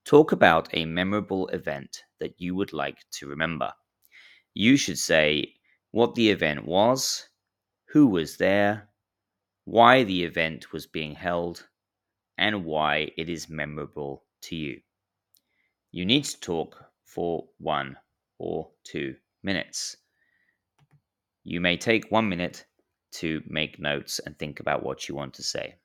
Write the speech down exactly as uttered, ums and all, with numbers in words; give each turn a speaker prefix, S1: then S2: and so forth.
S1: Talk about a memorable event that you would like to remember. You should say what the event was, who was there, why the event was being held, and why it is memorable to you. You need to talk for one or two minutes. You may take one minute to make notes and think about what you want to say.